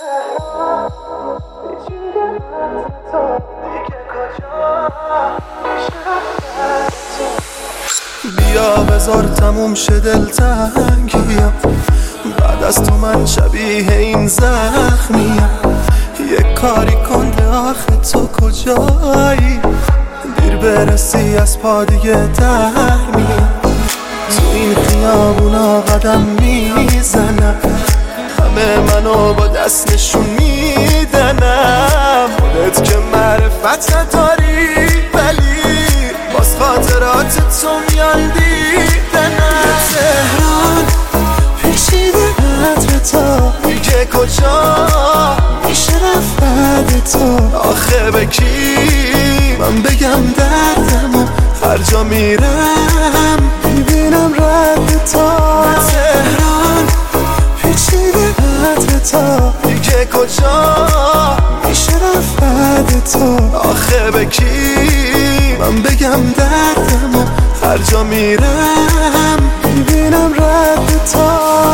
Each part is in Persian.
بیا بذار تموم شه دلتنگیم، بعد از تو من شبیه این زخمیم. یک کاری کن آخه تو کجایی، دیر برسی از پا دیگه در میام. تو این خیابونا قدم میزنم، همه منو با دست نشون میدنم. خودت که معرفت نداری ولی باز خاطرات تو میان دیدنم. تهران پیچیده عطر تو دیگه کجا میشه رفت بعد تو. آخه به کی من بگم دردمو، هر جا میرم میبینم رد تو. تهران پیچیده عطر تو دیگه کجا میشه رفت بعد تو. آخه به کی من بگم دردمو، هر جا میرم میبینم رد تو.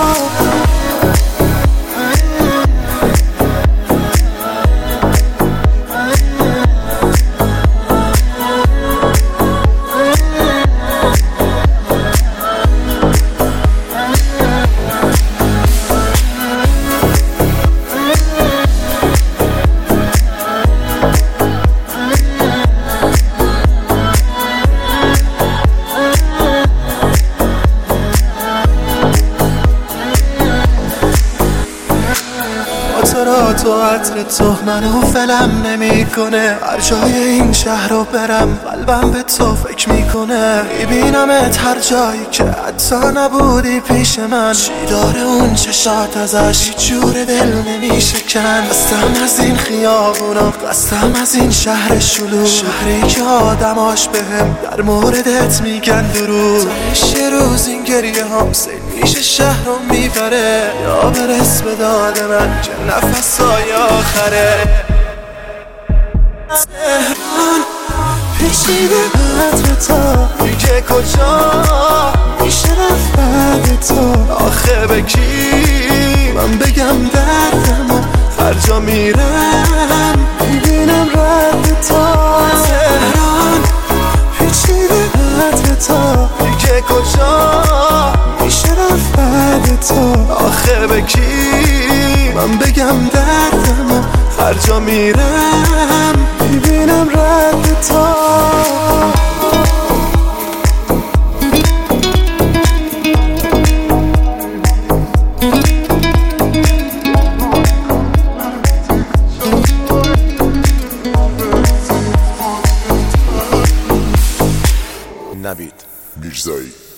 تو عطر تو منو فلم نمی کنه، هر جای این شهر رو برم قلبم به تو فکر میکنه. میبینمت هر جایی که حتی نبودی پیش من، چی داره اون چشات ازش هیچ جور دل نمیشکن. قصدم از این خیابونا، قصدم از این شهر شلوغ، شهری که آدماش بهم در موردت میگن درود. یه روز این گریه هم سیل میشه شهر رو میبره، یا برس به داد من که نفسای آخره. تهران پیچیده عطر تو دیگه کجا میشه رفت بعد تو. آخه به کی من بگم دردمو، هر جا میرم میبینم رد تو. تهران پیچیده عطر تو دیگه کجا میشه رفت بعد تو. آخه به کی من بگم دردمو، هر جا میرم میبینم رد تو. نوید میرزایی.